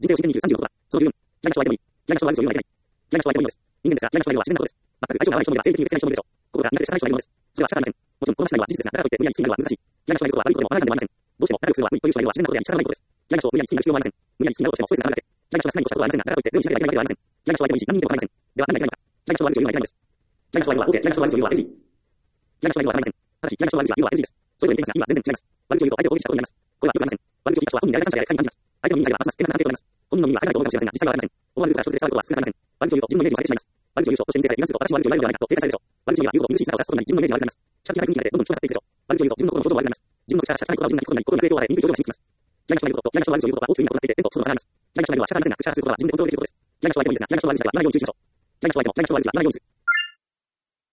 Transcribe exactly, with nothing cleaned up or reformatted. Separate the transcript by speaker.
Speaker 1: 人生を真剣に生きるさんじゅうろくは、その十分。嫌いな人は相手もいい。嫌いな人は悪口を言うのがいけない。嫌いな人は相手もいいのです。人間ですが、嫌いな人は自然なことです。全く相性が合わない人もいれば、性的に別な人もいるでしょう。心が苦手で仕方ない人がいるのです。それは仕方ありません。もちろん、この話内容は事実ですが、だからといって無理やり好きになるのは難しい。嫌いな人がいることは悪いことでも悪いことでもありません。どうしても仲良くするのは無理という人がいるのは自然なことであり仕方がないことです。嫌いな人を無理やり好きになる必要はありません。無理やり好きになろうとしてもストレスがかかるだけ。嫌いな人がしないとしたことはありませんが、だからといって全部しなければいけないわけではありません。嫌いな人は相手もいいし、何人でも構いません。では、何がいけないのか。嫌いな人は悪口を言うのはいけないのです。嫌いな人は言うのは OK。嫌いな人は悪口を言うのは エヌジー。嫌いな人は言うのは構いません。ただし、嫌いな人は悪口は言うのは エヌジー です。それぞれ言っていますが、意味は全然違います。悪口を言うと相手を攻撃したことになります。これはよくありません。悪口を言った人は本人である感謝であり、感じます。相手の耳に入ればますます変な判定となります。本人の耳には入らないと思うかもしれませんが、実際は入らないません。思わぬルートから生じて伝わることは少なくありません。悪口を言うと自分のイメージを下げてしまいます。悪口を言うと、そして見てさえ、油断すると私も悪口を言われるのではないかと警戒されるでしょう。悪口を言うは言うほど見苦しい姿を指すことになり、自分のイメージが悪くなります。近づきない雰囲気でどんどん人が去っていくでしょう。悪口を言うと自分の心の表情も悪くなります。自分の口からしか聞かない言葉を自分が聞くことになり、心に悪い影響を与え、見苦い表情がしにくきます。嫌いな人がいることと、嫌いな人が悪口を言うことは大きく意味が異なっていて、天と地の差があります。嫌いな人がいるのは仕方ありませんが、口からすることは自分でコントロールできることです。嫌いな人は相手もいいですが、嫌いな人は悪口が言わないように注意しましょう。嫌いな人は相手も、嫌いな人は悪口が言わないようにする。